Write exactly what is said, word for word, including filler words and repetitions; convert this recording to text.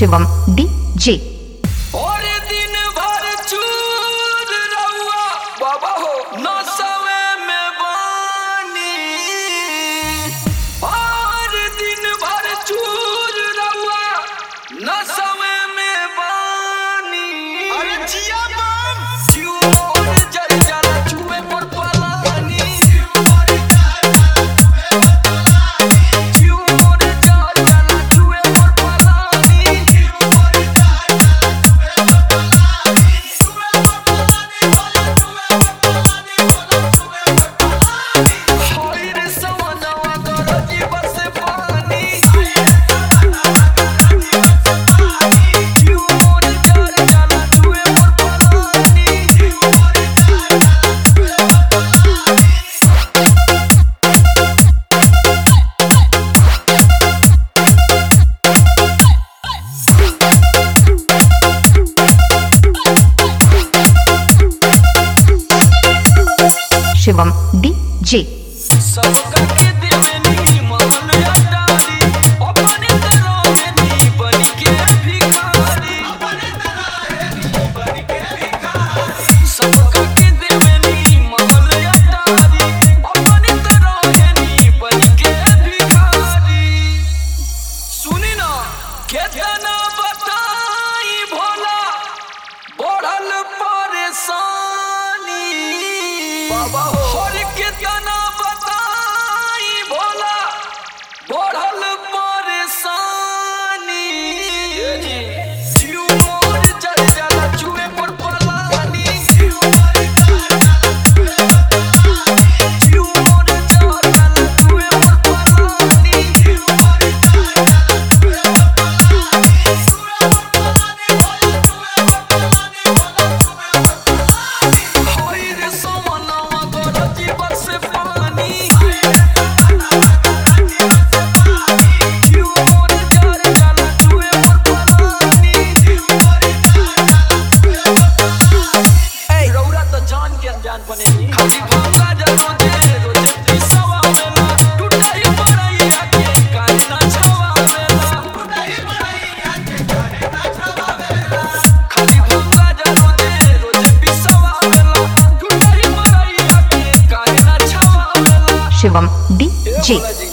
Shivam DJ. और दिन भर चूर रहुआ बाबा हो नसवे में बानी। और दिन भर चूर रहुआ नसवे में बानी। अरे जिया बम क्यों जल जल छुए पर पलानी। शिवम डीजे। सबका के देवनी महल अटारी अपने तरह नी बन के भिखारी। अपने तरह नी बन के भिखारी। सबका के देवनी महल अटारी अपने तरह नी बन के भिखारी। सुनी ना केतना बताई भोला बढ़ल परेशानी। बाबा हो और कितना बताई भोला बढ़ल परेशानी। ट्यूमर जल जल छुए पर पलानी। ट्यूमर जल जल छुए पर पलानी। होई रे सोमनावा गोरजी बस पानी। ट्यूमर जल जल छुए पर पलानी। ए रौरा तो जान के अनजान बनेगी। खाली भांगा जलो जे रोजे पिसवा वेला। टूटाई मरैया के काहे ना छवा वेला। टूटाई मरैया के काहे ना छवा वेला। खाली भांगा जलो जे रोजे पिसवा वेला। टूटाई मरैया के काहे ना छवा वेला। शिवम डीजे।